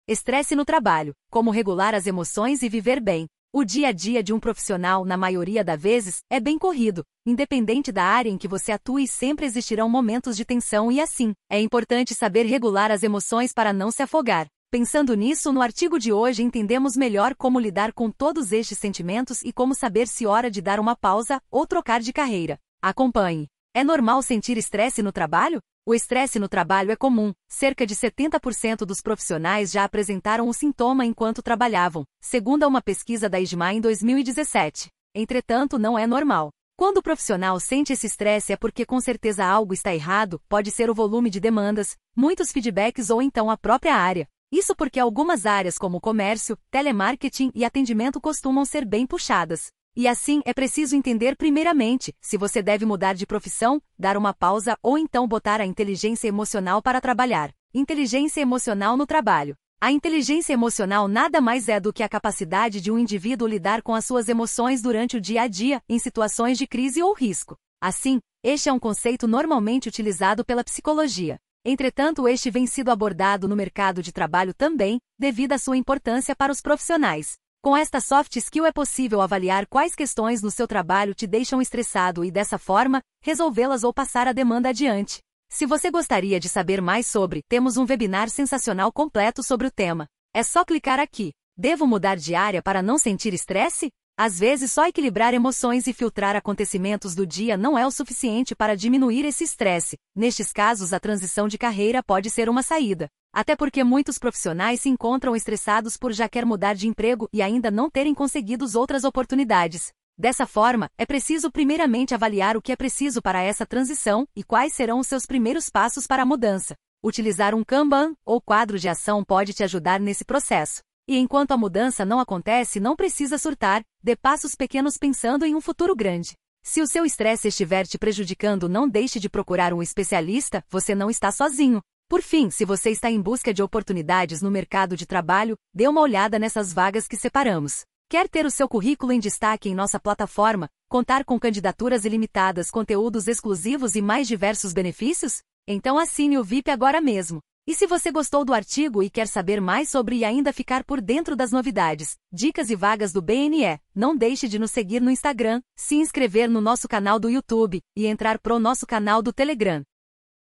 Estresse no trabalho, como regular as emoções e viver bem. O dia a dia de um profissional, na maioria das vezes, é bem corrido. Independente da área em que você atue, sempre existirão momentos de tensão e assim, é importante saber regular as emoções para não se afogar. Pensando nisso, no artigo de hoje entendemos melhor como lidar com todos estes sentimentos e como saber se é hora de dar uma pausa ou trocar de carreira. Acompanhe. É normal sentir estresse no trabalho? O estresse no trabalho é comum. Cerca de 70% dos profissionais já apresentaram o sintoma enquanto trabalhavam, segundo uma pesquisa da IGMA em 2017. Entretanto, não é normal. Quando o profissional sente esse estresse é porque com certeza algo está errado, pode ser o volume de demandas, muitos feedbacks ou então a própria área. Isso porque algumas áreas como comércio, telemarketing e atendimento costumam ser bem puxadas. E assim, é preciso entender primeiramente se você deve mudar de profissão, dar uma pausa ou então botar a inteligência emocional para trabalhar. Inteligência emocional no trabalho. A inteligência emocional nada mais é do que a capacidade de um indivíduo lidar com as suas emoções durante o dia a dia, em situações de crise ou risco. Assim, este é um conceito normalmente utilizado pela psicologia. Entretanto, este vem sido abordado no mercado de trabalho também, devido à sua importância para os profissionais. Com esta soft skill é possível avaliar quais questões no seu trabalho te deixam estressado e, dessa forma, resolvê-las ou passar a demanda adiante. Se você gostaria de saber mais sobre, temos um webinar sensacional completo sobre o tema. É só clicar aqui. Devo mudar de área para não sentir estresse? Às vezes, só equilibrar emoções e filtrar acontecimentos do dia não é o suficiente para diminuir esse estresse. Nestes casos, a transição de carreira pode ser uma saída. Até porque muitos profissionais se encontram estressados por já querer mudar de emprego e ainda não terem conseguido outras oportunidades. Dessa forma, é preciso primeiramente avaliar o que é preciso para essa transição e quais serão os seus primeiros passos para a mudança. Utilizar um Kanban, ou quadro de ação, pode te ajudar nesse processo. E enquanto a mudança não acontece, não precisa surtar, dê passos pequenos pensando em um futuro grande. Se o seu estresse estiver te prejudicando, não deixe de procurar um especialista, você não está sozinho. Por fim, se você está em busca de oportunidades no mercado de trabalho, dê uma olhada nessas vagas que separamos. Quer ter o seu currículo em destaque em nossa plataforma, contar com candidaturas ilimitadas, conteúdos exclusivos e mais diversos benefícios? Então assine o VIP agora mesmo. E se você gostou do artigo e quer saber mais sobre e ainda ficar por dentro das novidades, dicas e vagas do BNE, não deixe de nos seguir no Instagram, se inscrever no nosso canal do YouTube e entrar pro nosso canal do Telegram.